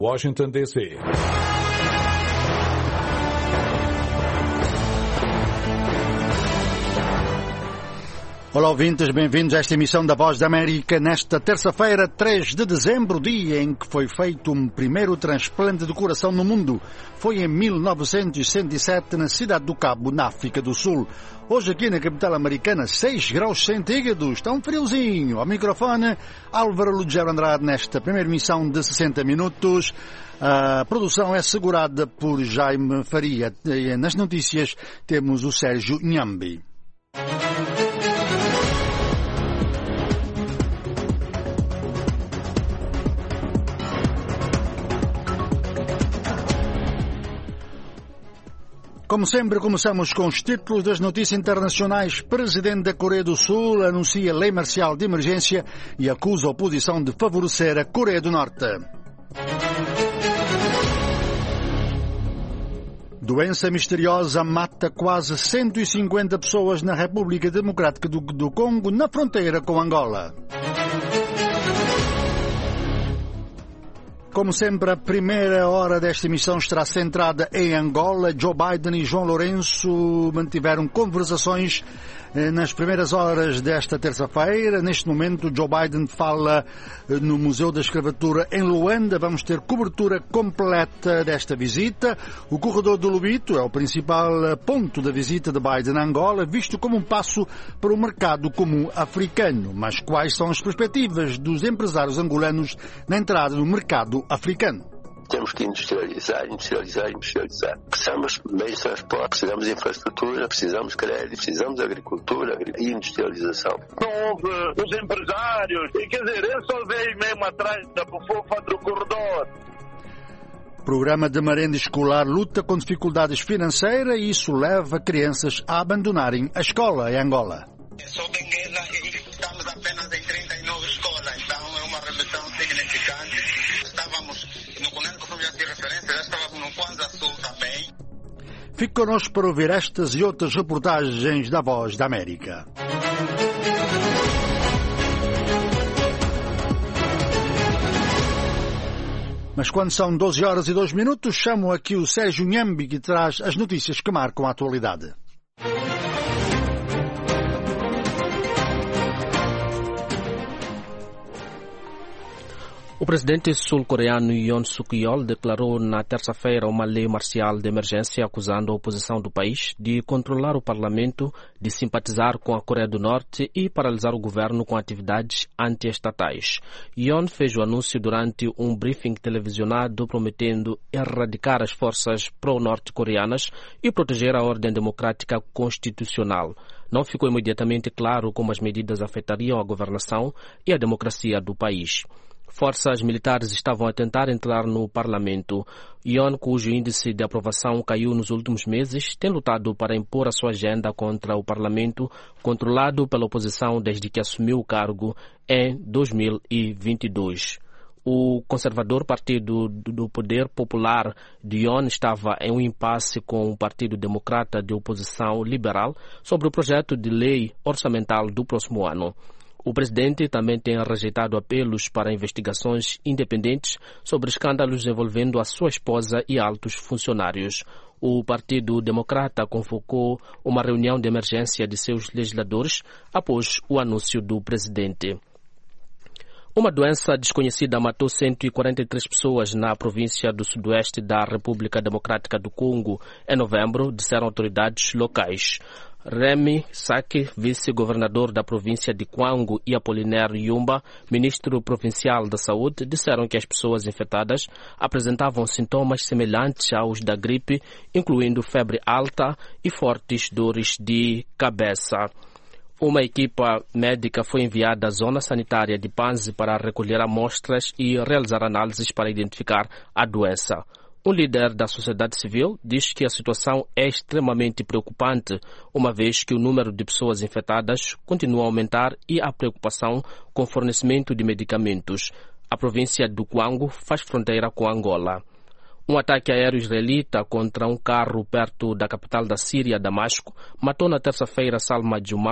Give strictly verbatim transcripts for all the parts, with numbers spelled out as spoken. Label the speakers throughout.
Speaker 1: Washington, D C
Speaker 2: Olá ouvintes, bem-vindos a esta emissão da Voz da América nesta terça-feira, três de dezembro, dia em que foi feito um primeiro transplante de coração no mundo. Foi em mil novecentos e sessenta e sete na cidade do Cabo, na África do Sul. Hoje aqui na capital americana, seis graus centígrados, está um friozinho. Ao microfone, Álvaro Lugero Andrade nesta primeira emissão de sessenta minutos. A produção é assegurada por Jaime Faria. E nas notícias temos o Sérgio Nhambi. Como sempre, começamos com os títulos das notícias internacionais. Presidente da Coreia do Sul anuncia lei marcial de emergência e acusa a oposição de favorecer a Coreia do Norte. Doença misteriosa mata quase cento e cinquenta pessoas na República Democrática do, do Congo, na fronteira com Angola. Como sempre, a primeira hora desta emissão estará centrada em Angola. Joe Biden e João Lourenço mantiveram conversações nas primeiras horas desta terça-feira. Neste momento, Joe Biden fala no Museu da Escravatura em Luanda. Vamos ter cobertura completa desta visita. O corredor do Lubito é o principal ponto da visita de Biden a Angola, visto como um passo para o mercado comum africano. Mas quais são as perspectivas dos empresários angolanos na entrada no mercado africano?
Speaker 3: Temos que industrializar, industrializar, industrializar. Precisamos de meios de transporte, precisamos de infraestrutura, precisamos de crédito, precisamos de agricultura e industrialização.
Speaker 4: Não houve os empresários, e quer dizer, eu só veio mesmo atrás da fofa do corredor.
Speaker 2: Programa de merenda escolar luta com dificuldades financeiras e isso leva crianças a abandonarem a escola em Angola.
Speaker 5: Sou Benguela e estamos apenas em trinta e nove escolas, então é uma redução significante. Estávamos no Cunene, que foi de referência, já estávamos no Kwanza Sul também.
Speaker 2: Fique connosco para ouvir estas e outras reportagens da Voz da América. Mas quando são doze horas e dois minutos, chamo aqui o Sérgio Nhambi, que traz as notícias que marcam a atualidade.
Speaker 6: O presidente sul-coreano Yoon Suk-yeol declarou na terça-feira uma lei marcial de emergência acusando a oposição do país de controlar o parlamento, de simpatizar com a Coreia do Norte e paralisar o governo com atividades anti-estatais. Yoon fez o anúncio durante um briefing televisionado prometendo erradicar as forças pró-norte-coreanas e proteger a ordem democrática constitucional. Não ficou imediatamente claro como as medidas afetariam a governação e a democracia do país. Forças militares estavam a tentar entrar no parlamento. Yoon, cujo índice de aprovação caiu nos últimos meses, tem lutado para impor a sua agenda contra o parlamento, controlado pela oposição desde que assumiu o cargo em dois mil e vinte e dois. O conservador Partido do Poder Popular de Yoon estava em um impasse com o Partido Democrata de Oposição Liberal sobre o projeto de lei orçamental do próximo ano. O presidente também tem rejeitado apelos para investigações independentes sobre escândalos envolvendo a sua esposa e altos funcionários. O Partido Democrata convocou uma reunião de emergência de seus legisladores após o anúncio do presidente. Uma doença desconhecida matou cento e quarenta e três pessoas na província do sudoeste da República Democrática do Congo em novembro, disseram autoridades locais. Remy Sake, vice-governador da província de Kwango, e Apolinaire Yumba, ministro provincial da saúde, disseram que as pessoas infectadas apresentavam sintomas semelhantes aos da gripe, incluindo febre alta e fortes dores de cabeça. Uma equipa médica foi enviada à zona sanitária de Panzi para recolher amostras e realizar análises para identificar a doença. Um líder da sociedade civil diz que a situação é extremamente preocupante, uma vez que o número de pessoas infectadas continua a aumentar e há preocupação com o fornecimento de medicamentos. A província do Kwango faz fronteira com Angola. Um ataque aéreo israelita contra um carro perto da capital da Síria, Damasco, matou na terça-feira Salma Juma,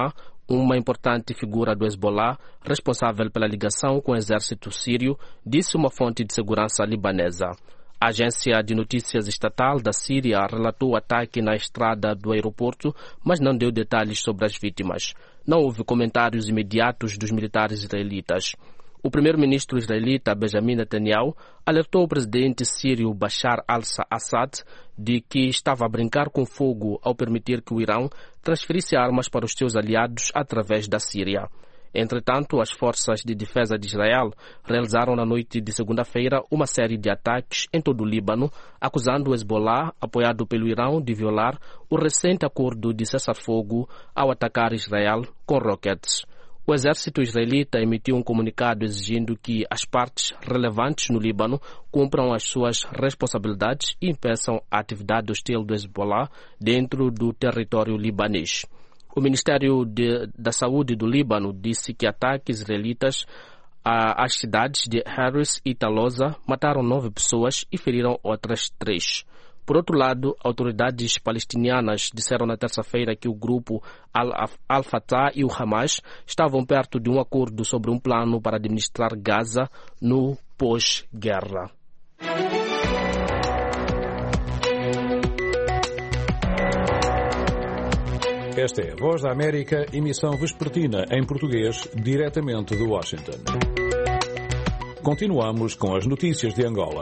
Speaker 6: uma importante figura do Hezbollah, responsável pela ligação com o exército sírio, disse uma fonte de segurança libanesa. A agência de notícias estatal da Síria relatou o ataque na estrada do aeroporto, mas não deu detalhes sobre as vítimas. Não houve comentários imediatos dos militares israelitas. O primeiro-ministro israelita Benjamin Netanyahu alertou o presidente sírio Bashar al-Assad de que estava a brincar com fogo ao permitir que o Irão transferisse armas para os seus aliados através da Síria. Entretanto, as forças de defesa de Israel realizaram na noite de segunda-feira uma série de ataques em todo o Líbano, acusando o Hezbollah, apoiado pelo Irão, de violar o recente acordo de cessar-fogo ao atacar Israel com roquetes. O exército israelita emitiu um comunicado exigindo que as partes relevantes no Líbano cumpram as suas responsabilidades e impeçam a atividade hostil do Hezbollah dentro do território libanês. O Ministério de, da Saúde do Líbano disse que ataques israelitas às cidades de Harris e Taloza mataram nove pessoas e feriram outras três. Por outro lado, autoridades palestinianas disseram na terça-feira que o grupo Al-Fatah e o Hamas estavam perto de um acordo sobre um plano para administrar Gaza no pós-guerra.
Speaker 1: Esta é a Voz da América, emissão vespertina em português, diretamente de Washington. Continuamos com as notícias de Angola.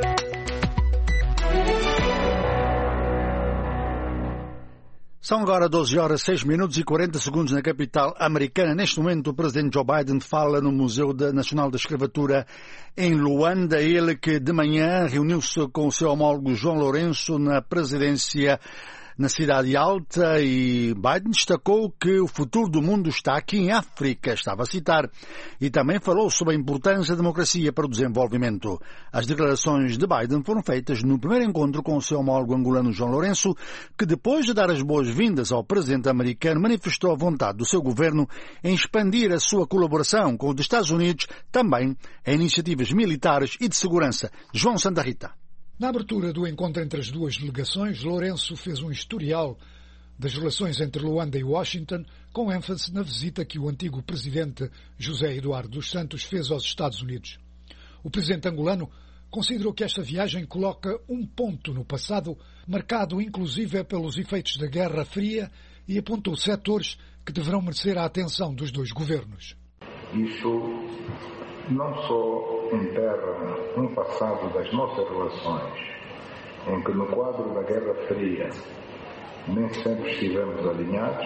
Speaker 2: São agora doze horas, seis minutos e quarenta segundos na capital americana. Neste momento, o presidente Joe Biden fala no Museu Nacional da Escravatura em Luanda. Ele que de manhã reuniu-se com o seu homólogo João Lourenço na presidência na Cidade Alta, e Biden destacou que o futuro do mundo está aqui em África, estava a citar, e também falou sobre a importância da democracia para o desenvolvimento. As declarações de Biden foram feitas no primeiro encontro com o seu homólogo angolano João Lourenço, que depois de dar as boas-vindas ao presidente americano, manifestou a vontade do seu governo em expandir a sua colaboração com os Estados Unidos, também em iniciativas militares e de segurança. João Santa Rita.
Speaker 7: Na abertura do encontro entre as duas delegações, Lourenço fez um historial das relações entre Luanda e Washington, com ênfase na visita que o antigo presidente José Eduardo dos Santos fez aos Estados Unidos. O presidente angolano considerou que esta viagem coloca um ponto no passado, marcado inclusive pelos efeitos da Guerra Fria, e apontou setores que deverão merecer a atenção dos dois governos.
Speaker 8: Isso não só enterra um passado das nossas relações, em que no quadro da Guerra Fria nem sempre estivemos alinhados,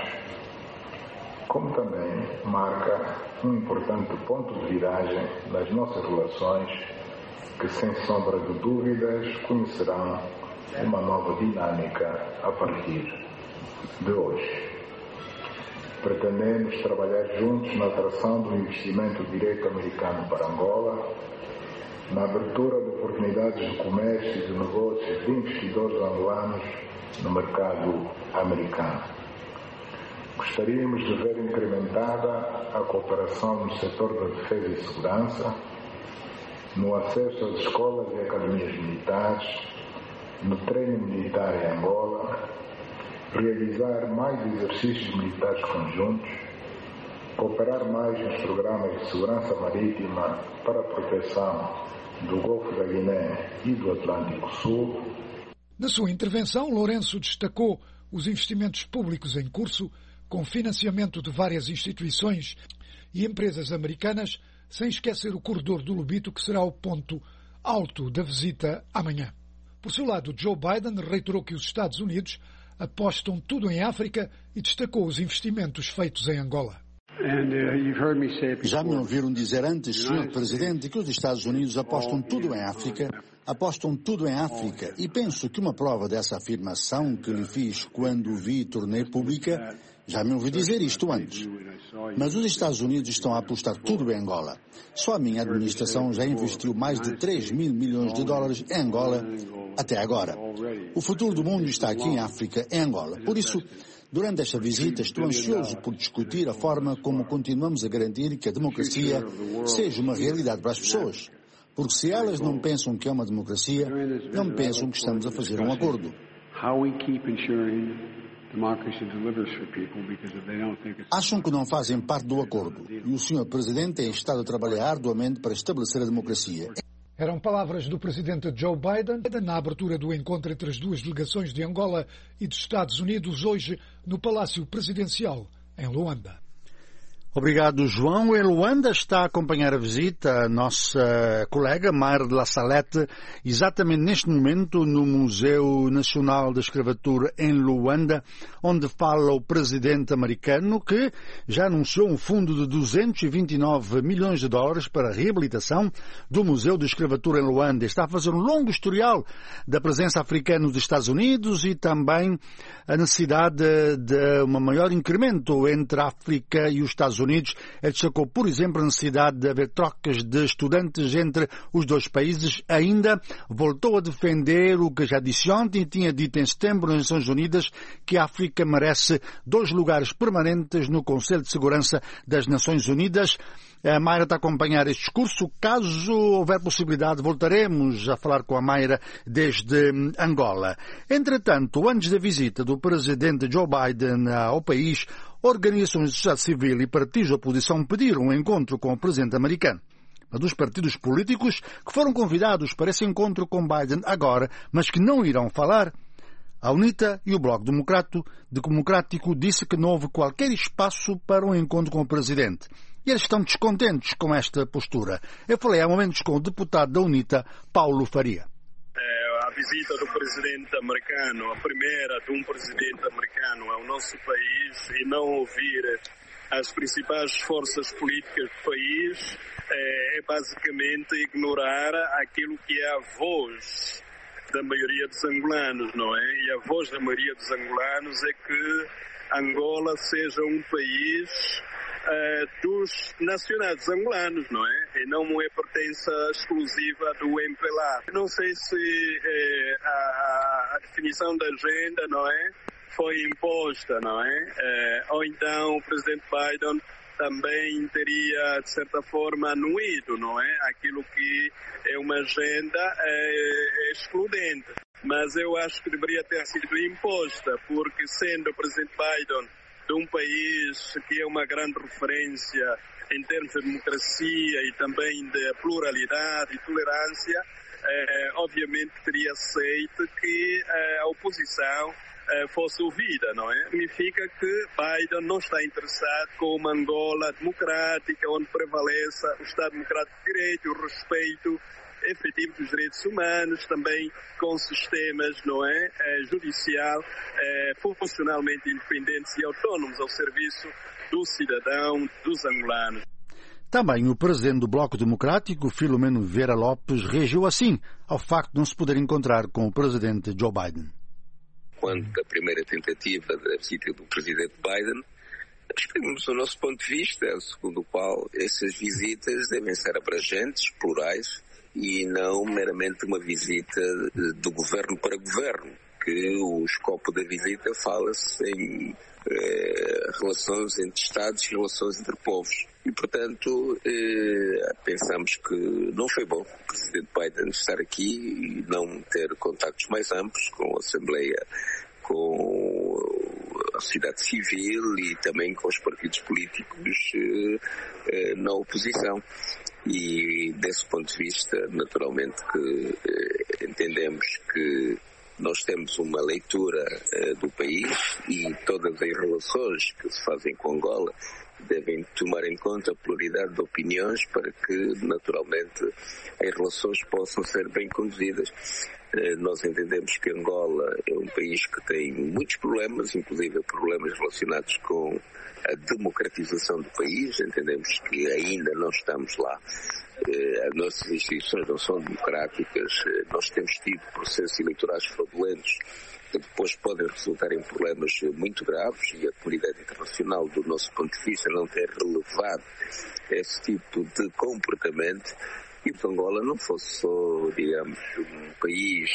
Speaker 8: como também marca um importante ponto de viragem nas nossas relações, que sem sombra de dúvidas conhecerão uma nova dinâmica a partir de hoje. Pretendemos trabalhar juntos na atração do investimento direto americano para Angola, na abertura de oportunidades de comércio e de negócios de investidores angolanos no mercado americano. Gostaríamos de ver incrementada a cooperação no setor da defesa e segurança, no acesso às escolas e academias militares, no treino militar em Angola, realizar mais exercícios militares conjuntos, cooperar mais nos programas de segurança marítima para a proteção do Golfo da Guiné e do Atlântico Sul.
Speaker 7: Na sua intervenção, Lourenço destacou os investimentos públicos em curso, com financiamento de várias instituições e empresas americanas, sem esquecer o corredor do Lobito, que será o ponto alto da visita amanhã. Por seu lado, Joe Biden reiterou que os Estados Unidos apostam tudo em África e destacou os investimentos feitos em Angola.
Speaker 2: Já me ouviram dizer antes, senhor Presidente, que os Estados Unidos apostam tudo em África, apostam tudo em África, e penso que uma prova dessa afirmação que lhe fiz quando vi e tornei pública, já me ouvi dizer isto antes. Mas os Estados Unidos estão a apostar tudo em Angola. Só a minha administração já investiu mais de três mil milhões de dólares em Angola até agora. O futuro do mundo está aqui em África, em Angola. Por isso, durante esta visita, estou ansioso por discutir a forma como continuamos a garantir que a democracia seja uma realidade para as pessoas. Porque se elas não pensam que é uma democracia, não pensam que estamos a fazer um acordo. Acham que não fazem parte do acordo e o senhor Presidente tem estado a trabalhar arduamente para estabelecer a democracia.
Speaker 7: Eram palavras do presidente Joe Biden na abertura do encontro entre as duas delegações de Angola e dos Estados Unidos hoje no Palácio Presidencial, em Luanda.
Speaker 2: Obrigado, João. Em Luanda está a acompanhar a visita a nossa colega Mayra de La Salette, exatamente neste momento no Museu Nacional da Escravatura em Luanda, onde fala o presidente americano que já anunciou um fundo de duzentos e vinte e nove milhões de dólares para a reabilitação do Museu da Escravatura em Luanda. Está a fazer um longo historial da presença africana dos Estados Unidos e também a necessidade de um maior incremento entre a África e os Estados Unidos. Unidos. Ele destacou, por exemplo, a necessidade de haver trocas de estudantes entre os dois países. Ainda voltou a defender o que já disse ontem e tinha dito em setembro nas Nações Unidas, que a África merece dois lugares permanentes no Conselho de Segurança das Nações Unidas. A Mayra está a acompanhar este discurso. Caso houver possibilidade, voltaremos a falar com a Mayra desde Angola. Entretanto, antes da visita do presidente Joe Biden ao país, organizações de sociedade civil e partidos de oposição pediram um encontro com o presidente americano. Mas dos partidos políticos que foram convidados para esse encontro com Biden agora, mas que não irão falar, a UNITA e o Bloco Democrático disse que não houve qualquer espaço para um encontro com o presidente. E eles estão descontentes com esta postura. Eu falei há momentos com o deputado da UNITA, Paulo Faria.
Speaker 9: A visita do presidente americano, a primeira de um presidente americano ao nosso país, e não ouvir as principais forças políticas do país, é basicamente ignorar aquilo que é a voz da maioria dos angolanos, não é? E a voz da maioria dos angolanos é que Angola seja um país Uh, dos nacionais angolanos, não é? E não é pertença exclusiva do M P L A. Não sei se eh, a, a definição da agenda, não é? Foi imposta, não é? Eh, ou então o presidente Biden também teria, de certa forma, anuído, não é? Aquilo que é uma agenda eh, excludente. Mas eu acho que deveria ter sido imposta, porque sendo o presidente Biden de um país que é uma grande referência em termos de democracia e também de pluralidade e tolerância, eh, obviamente teria aceito que eh, a oposição eh, fosse ouvida, não é? Significa que Biden não está interessado com uma Angola democrática, onde prevaleça o Estado Democrático de Direito, o respeito efetivo dos direitos humanos, também com sistemas, não é, eh, judicial, eh, funcionalmente independentes e autónomos ao serviço do cidadão, dos angolanos.
Speaker 2: Também o presidente do Bloco Democrático, Filomeno Vieira Lopes, reagiu assim ao facto de não se poder encontrar com o presidente Joe Biden.
Speaker 10: Quanto à primeira tentativa da visita do presidente Biden, exprimimos o nosso ponto de vista, segundo o qual essas visitas devem ser abrangentes, plurais, e não meramente uma visita do governo para governo, que o escopo da visita fala-se em eh, relações entre Estados e relações entre povos. E, portanto, eh, pensamos que não foi bom o presidente Biden estar aqui e não ter contactos mais amplos com a Assembleia, com a sociedade civil e também com os partidos políticos eh, eh, na oposição. E desse ponto de vista, naturalmente que eh, entendemos que nós temos uma leitura eh, do país e todas as relações que se fazem com Angola devem tomar em conta a pluralidade de opiniões para que, naturalmente, as relações possam ser bem conduzidas. Eh, nós entendemos que Angola é um país que tem muitos problemas, inclusive problemas relacionados com a democratização do país. Entendemos que ainda não estamos lá. Eh, as nossas instituições não são democráticas. Eh, nós temos tido processos eleitorais fraudulentos que depois podem resultar em problemas muito graves e a comunidade internacional, do nosso ponto de vista, não tem relevado esse tipo de comportamento. E se Angola não fosse só, digamos, um país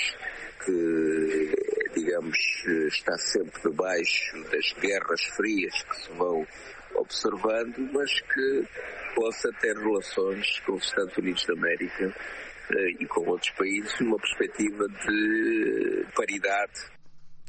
Speaker 10: que, digamos, está sempre debaixo das guerras frias que se vão observando, mas que possa ter relações com os Estados Unidos da América eh, e com outros países numa perspectiva de paridade.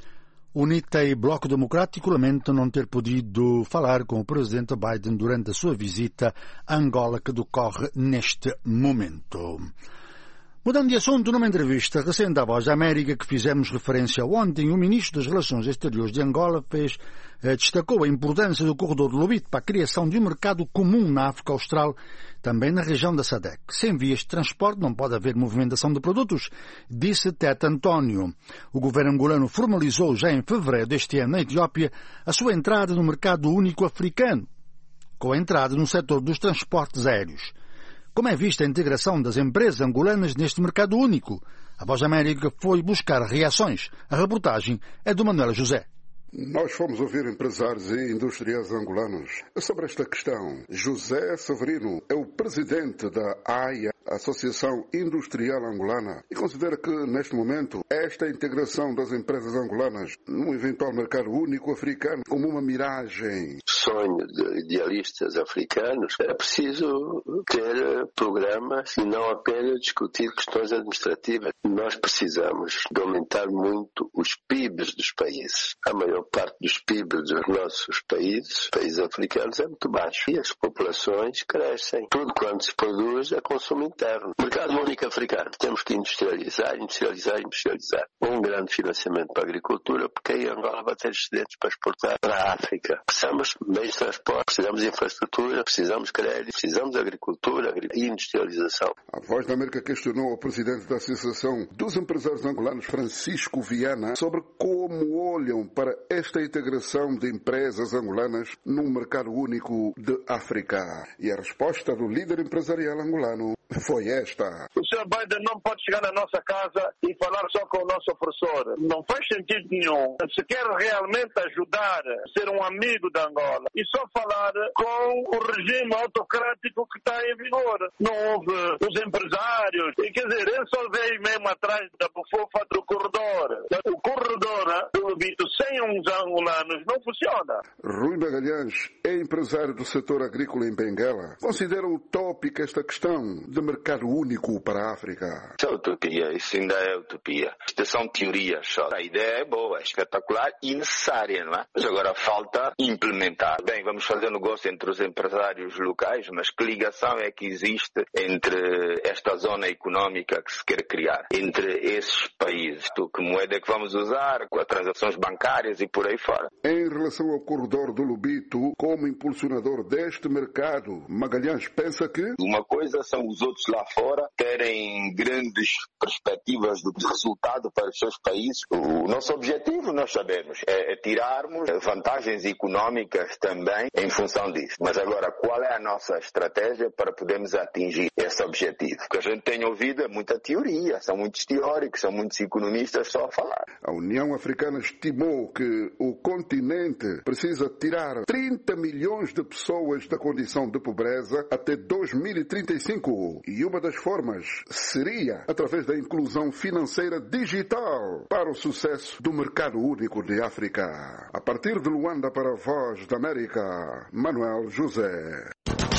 Speaker 2: UNITA e Bloco Democrático lamentam não ter podido falar com o presidente Biden durante a sua visita a Angola, que decorre neste momento. Mudando de assunto, numa entrevista recente à Voz da América que fizemos referência ontem, o ministro das Relações Exteriores de Angola fez, eh, destacou a importância do corredor do Lobito para a criação de um mercado comum na África Austral, também na região da SADC. Sem vias de transporte não pode haver movimentação de produtos, disse Tete António. O governo angolano formalizou já em fevereiro deste ano na Etiópia a sua entrada no mercado único africano, com a entrada no setor dos transportes aéreos. Como é vista a integração das empresas angolanas neste mercado único? A Voz da América foi buscar reações. A reportagem é do Manuel José.
Speaker 11: Nós fomos ouvir empresários e industriais angolanos sobre esta questão. José Severino é o presidente da A I A, Associação Industrial Angolana, e considera que, neste momento, esta integração das empresas angolanas num eventual mercado único africano como uma miragem.
Speaker 3: Sonho de idealistas africanos, é preciso ter programas e não apenas discutir questões administrativas. Nós precisamos de aumentar muito os P I Bs dos países. A maior parte dos P I Bs dos nossos países, países africanos, é muito baixo. E as populações crescem. Tudo quanto se produz é consumo interno. Mercado único africano. Temos que industrializar, industrializar, industrializar. Um grande financiamento para a agricultura, porque aí Angola vai ter excedentes para exportar para a África. Precisamos de meios de transporte, precisamos de infraestrutura, precisamos de crédito, precisamos de agricultura e industrialização.
Speaker 11: A Voz da América questionou o presidente da Associação dos Empresários Angolanos, Francisco Viana, sobre como olham para esta integração de empresas angolanas num mercado único de África. E a resposta do líder empresarial angolano foi esta.
Speaker 4: O senhor Biden não pode chegar na nossa casa e falar só com o nosso opressor. Não faz sentido nenhum. Se quer realmente ajudar, ser um amigo da Angola, e só falar com o regime autocrático que está em vigor. Não houve os empresários. E quer dizer, ele só veio mesmo atrás da bufofa do corredor. O corredor do Lobito sem uns angolanos não funciona.
Speaker 11: Rui Magalhães é empresário do setor agrícola em Benguela. Considera utópica esta questão de mercado único para a África.
Speaker 12: Isso é utopia, isso ainda é utopia. Isto são teorias só. A ideia é boa, é espetacular e necessária, não é? Mas agora falta implementar. Bem, vamos fazer negócio entre os empresários locais, mas que ligação é que existe entre esta zona económica que se quer criar, entre esses países? Que moeda é que vamos usar, com as transações bancárias e por aí fora.
Speaker 11: Em relação ao corredor do Lobito, como impulsionador deste mercado, Magalhães pensa que
Speaker 12: uma coisa são os outros lá fora terem grandes perspectivas de resultado para os seus países. O nosso objetivo, nós sabemos, é tirarmos vantagens económicas também em função disso. Mas agora, qual é a nossa estratégia para podermos atingir esse objetivo? O que a gente tem ouvido é muita teoria, são muitos teóricos, são muitos economistas só a falar.
Speaker 11: A União Africana estimou que o continente precisa tirar trinta milhões de pessoas da condição de pobreza até dois mil e trinta e cinco. E uma das formas seria através da inclusão financeira digital para o sucesso do mercado único de África. A partir de Luanda para a Voz da América, Manuel José.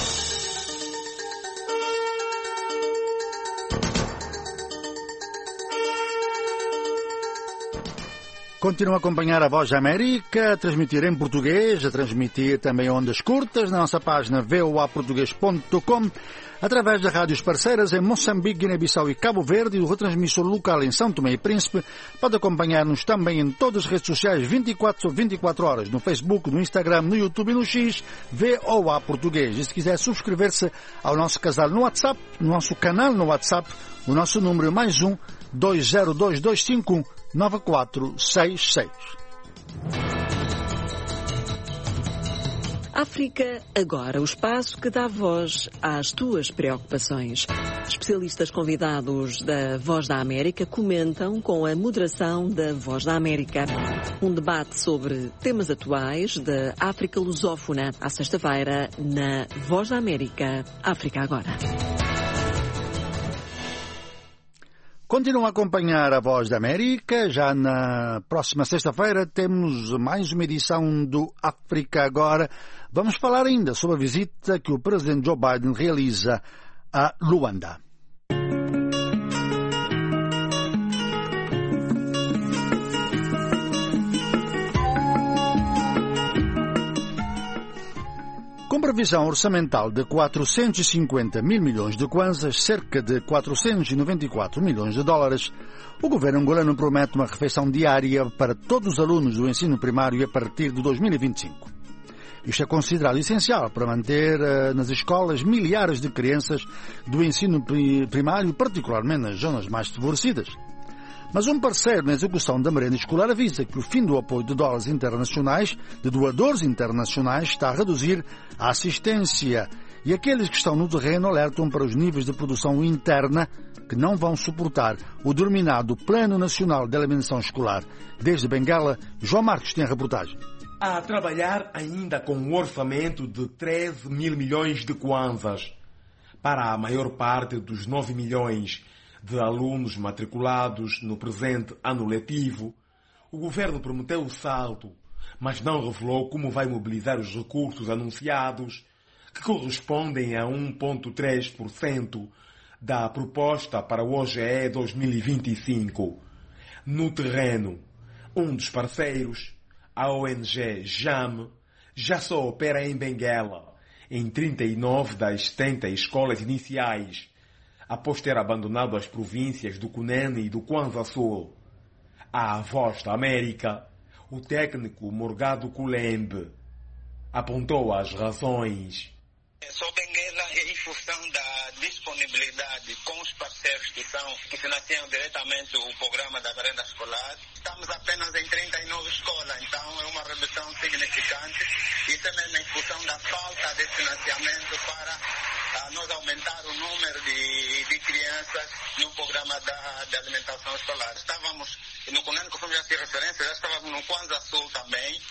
Speaker 2: Continua a acompanhar a Voz da América, a transmitir em português, a transmitir também ondas curtas na nossa página v o a português ponto com, através das rádios parceiras em Moçambique, Guiné-Bissau e Cabo Verde, e o retransmissor local em São Tomé e Príncipe. Pode acompanhar-nos também em todas as redes sociais vinte e quatro sobre vinte e quatro horas, no Facebook, no Instagram, no YouTube e no X, V O A Português. E se quiser subscrever-se ao nosso casal no WhatsApp, no nosso canal no WhatsApp, o nosso número é mais um dois zero dois dois cinco um nove quatro seis seis.
Speaker 13: África Agora, o espaço que dá voz às tuas preocupações. Especialistas convidados da Voz da América comentam com a moderação da Voz da América. Um debate sobre temas atuais da África lusófona, à sexta-feira, na Voz da América, África Agora.
Speaker 2: Continuam a acompanhar a Voz da América. Já na próxima sexta-feira temos mais uma edição do África Agora. Vamos falar ainda sobre a visita que o presidente Joe Biden realiza a Luanda. previsão orçamental de quatrocentos e cinquenta mil milhões de kwanzas, cerca de quatrocentos e noventa e quatro milhões de dólares, o governo angolano promete uma refeição diária para todos os alunos do ensino primário a partir de dois mil e vinte e cinco. Isto é considerado essencial para manter uh, nas escolas milhares de crianças do ensino primário, particularmente nas zonas mais desfavorecidas. Mas um parceiro na execução da merenda escolar avisa que o fim do apoio de dólares internacionais, de doadores internacionais, está a reduzir a assistência e aqueles que estão no terreno alertam para os níveis de produção interna que não vão suportar o denominado Plano Nacional de Alimentação Escolar. Desde Benguela, João Marcos tem a reportagem.
Speaker 14: A trabalhar ainda com um orçamento de treze mil milhões de kwanzas para a maior parte dos nove milhões de alunos matriculados no presente ano letivo, o governo prometeu o salto, mas não revelou como vai mobilizar os recursos anunciados, que correspondem a um vírgula três por cento da proposta para o O G E dois mil e vinte e cinco. No terreno, um dos parceiros, a O N G JAM, já só opera em Benguela, em trinta e nove das setenta escolas iniciais, após ter abandonado as províncias do Cunene e do Kwanza Sul. À Voz da América, o técnico Morgado Kulembe apontou as razões.
Speaker 5: Só Benguela é em função da disponibilidade com os parceiros que, são, que financiam diretamente o programa da merenda escolar. Estamos apenas em trinta e nove escolas, então é uma redução significante. Isso é mesmo em função da falta de financiamento para a nós aumentar o número de, de crianças no programa da, de alimentação escolar. Estávamos no Cunene, conforme já se referência, já estávamos no Kwanza Sul também.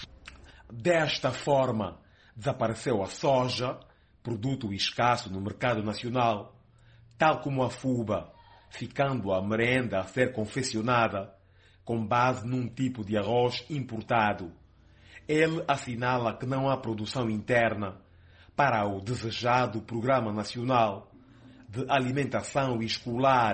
Speaker 14: Desta forma, desapareceu a soja, produto escasso no mercado nacional, tal como a fuba, ficando a merenda a ser confeccionada com base num tipo de arroz importado. Ele assinala que não há produção interna para o desejado Programa Nacional de Alimentação Escolar.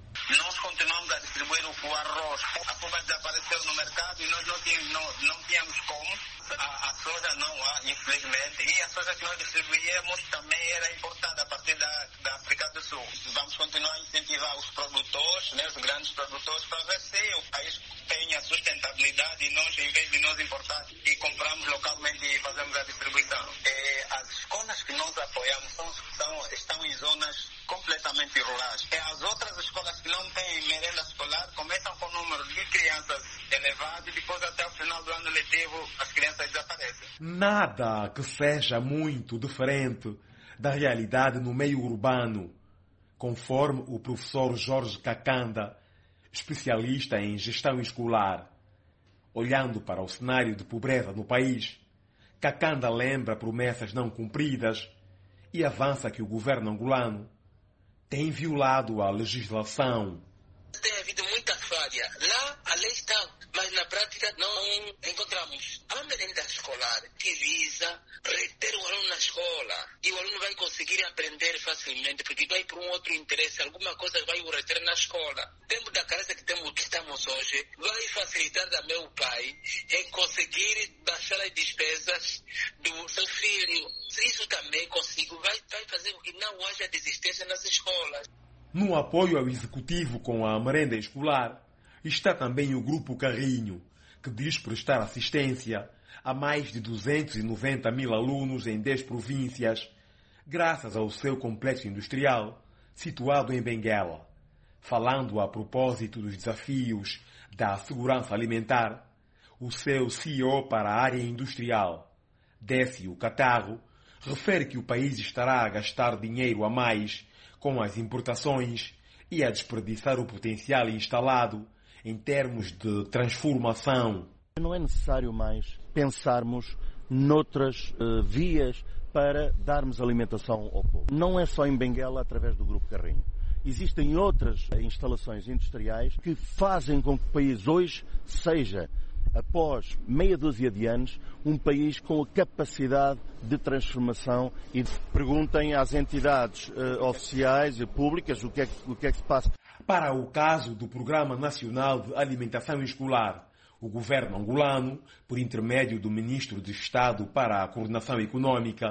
Speaker 5: Nós continuamos a distribuir o arroz. A fuba desapareceu no mercado e nós não tínhamos, não, não tínhamos como. A, a soja não há, infelizmente. E a soja que nós distribuíamos também era importada a partir da, da África do Sul. Vamos continuar a incentivar os produtores, né, os grandes produtores, para ver se o país tenha sustentabilidade e nós, em vez de nós importar e compramos localmente e fazemos a distribuição. É, as escolas que nós apoiamos são, são, estão em zonas completamente rurais. E as outras escolas que não têm merenda escolar começam com o número de crianças elevado e depois até o final do ano letivo as crianças desaparecem.
Speaker 14: Nada que seja muito diferente da realidade no meio urbano, conforme o professor Jorge Kakanda, especialista em gestão escolar. Olhando para o cenário de pobreza no país, Kakanda lembra promessas não cumpridas e avança que o governo angolano tem violado a legislação.
Speaker 15: Tem havido muita falha. Lá a lei está, mas na prática não encontramos. A merenda escolar que visa reter o aluno na escola e o aluno vai conseguir aprender facilmente porque vai por um outro interesse, alguma coisa vai o reter na escola. Tempo da carência que, temos, que estamos hoje vai facilitar também o pai em conseguir baixar as despesas do seu filho. Isso também consigo, vai, vai fazer com que não haja desistência nas escolas.
Speaker 14: No apoio ao executivo com a merenda escolar está também o Grupo Carrinho, que diz prestar assistência a mais de duzentos e noventa mil alunos em dez províncias, graças ao seu complexo industrial situado em Benguela. Falando a propósito dos desafios da segurança alimentar, o seu C E O para a área industrial, Décio Catarro, refere que o país estará a gastar dinheiro a mais com as importações e a desperdiçar o potencial instalado em termos de transformação.
Speaker 16: Não é necessário mais pensarmos noutras uh, vias para darmos alimentação ao povo. Não é só em Benguela através do Grupo Carrinho. Existem outras instalações industriais que fazem com que o país hoje seja, após meia dúzia de anos, um país com a capacidade de transformação. E perguntem às entidades uh, oficiais e públicas o que, é que, o que é que se passa.
Speaker 14: Para o caso do Programa Nacional de Alimentação Escolar, o governo angolano, por intermédio do Ministro de Estado para a Coordenação Econômica,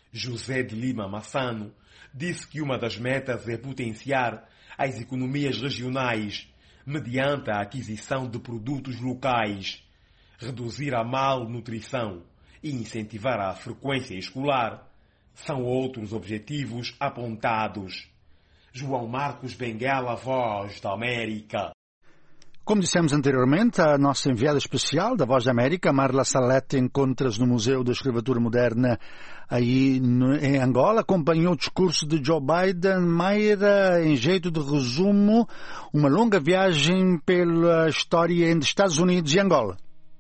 Speaker 14: José de Lima Massano, disse que uma das metas é potenciar as economias regionais mediante a aquisição de produtos locais, reduzir a malnutrição e incentivar a frequência escolar. São outros objetivos apontados. João Marcos Benguela, Voz da América.
Speaker 2: Como dissemos anteriormente, a nossa enviada especial da Voz da América, Marla Salete, encontra-se no Museu da Escravatura Moderna aí no, em Angola, acompanhou o discurso de Joe Biden. Mayra, em jeito de resumo, uma longa viagem pela história entre Estados Unidos e Angola.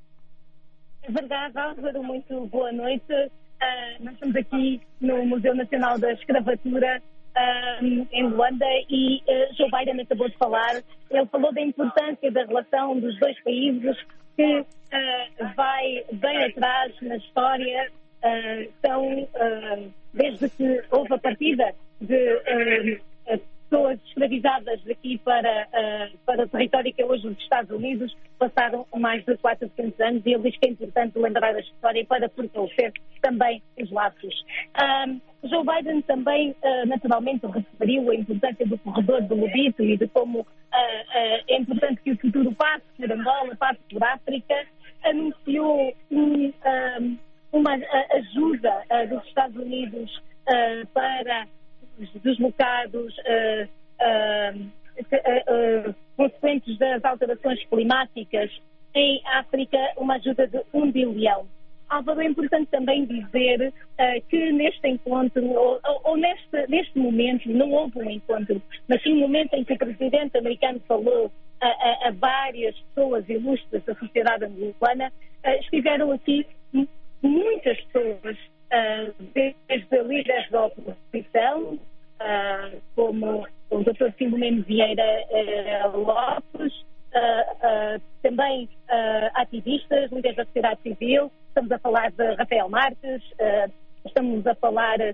Speaker 17: É verdade, Álvaro, muito boa noite. Uh, nós estamos aqui no Museu Nacional da Escravatura Uh, em Luanda e uh, Joe Biden acabou de falar. Ele falou da importância da relação dos dois países que uh, vai bem atrás na história. Uh, são, uh, desde que houve a partida de uh, pessoas escravizadas daqui para, uh, para o território que é hoje os Estados Unidos, passaram mais de quatrocentos anos e ele diz que é importante lembrar a história para fortalecer também os laços. Um, Joe Biden também, uh, naturalmente, referiu a importância do corredor do Lobito e de como uh, uh, é importante que o futuro passe por Angola, passe por África. Anunciou um, um, uma ajuda uh, dos Estados Unidos uh, para os deslocados uh, uh, uh, uh, consequentes das alterações climáticas em África, uma ajuda de um bilhão. Álvaro, é importante também dizer uh, que neste encontro, ou, ou neste, neste momento, não houve um encontro, mas sim um momento em que o presidente americano falou a, a, a várias pessoas ilustres da sociedade angolana, uh, estiveram aqui muitas pessoas, uh, desde líderes da oposição, uh, como o doutor Filomeno Vieira uh, Lopes, uh, uh, também uh, ativistas, líderes da sociedade civil. Estamos a falar de Rafael Marques, uh, estamos a falar de,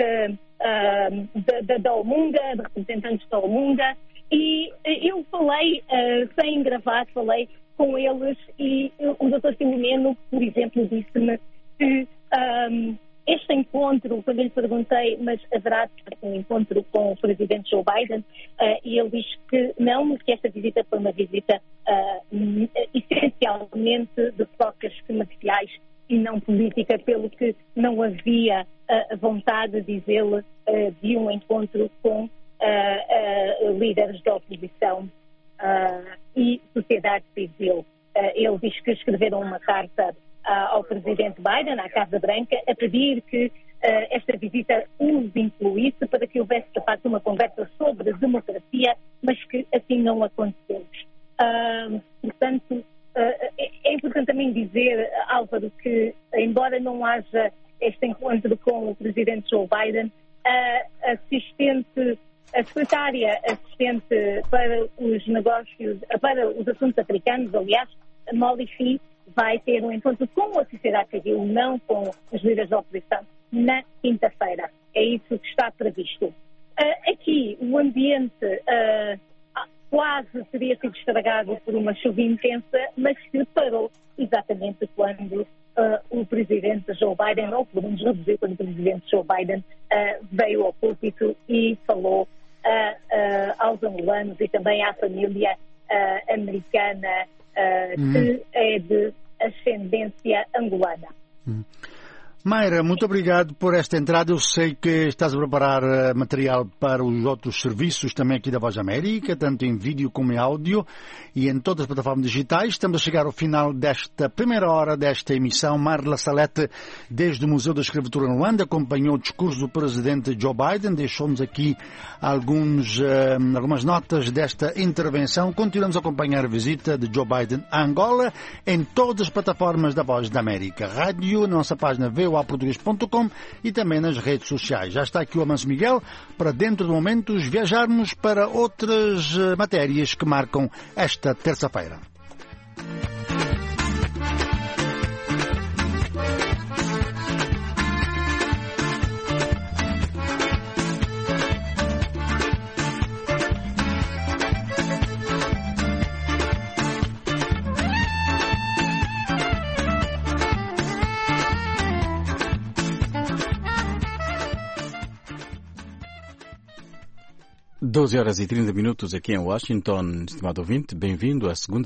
Speaker 17: uh, de, de, da Omunga, de representantes da Omunga, e eu falei, uh, sem gravar, falei com eles e o doutor Filomeno, por exemplo, disse-me que um, este encontro, quando eu lhe perguntei, mas haverá um encontro com o presidente Joe Biden, uh, e ele diz que não, que esta visita foi uma visita uh, essencialmente de trocas comerciais e não política, pelo que não havia uh, vontade, diz ele, uh, de um encontro com uh, uh, líderes da oposição uh, e sociedade civil. Uh, ele diz que escreveram uma carta Uh, ao presidente Biden, à Casa Branca, a pedir que uh, esta visita os incluísse para que houvesse, de facto, uma conversa sobre democracia, mas que assim não aconteceu. Uh, portanto, uh, é importante também dizer, Álvaro, que embora não haja este encontro com o presidente Joe Biden, a assistente, a secretária assistente para os negócios, para os assuntos africanos, aliás, Molly Fee, vai ter um encontro com a sociedade civil, não com os líderes da oposição, na quinta-feira. É isso que está previsto. Uh, aqui, o ambiente uh, quase teria sido estragado por uma chuva intensa, mas que parou exatamente quando uh, o presidente Joe Biden, ou pelo menos reduziu quando o presidente Joe Biden uh, veio ao púlpito e falou uh, uh, aos angolanos e também à família uh, americana uh, hum. que é de ascendência angolana.
Speaker 2: Hum. Mayra, muito obrigado por esta entrada. Eu sei que estás a preparar uh, material para os outros serviços também aqui da Voz América, tanto em vídeo como em áudio e em todas as plataformas digitais. Estamos a chegar ao final desta primeira hora desta emissão. Marla Salete, desde o Museu da Escravatura em Luanda, acompanhou o discurso do presidente Joe Biden, deixou-nos aqui alguns, uh, algumas notas desta intervenção. Continuamos a acompanhar a visita de Joe Biden a Angola em todas as plataformas da Voz da América. Rádio, na nossa página v o a português ponto com e também nas redes sociais. Já está aqui o Amancio Miguel para, dentro de momentos, viajarmos para outras matérias que marcam esta terça-feira.
Speaker 18: doze horas e trinta minutos aqui em Washington, estimado ouvinte, bem-vindo à segunda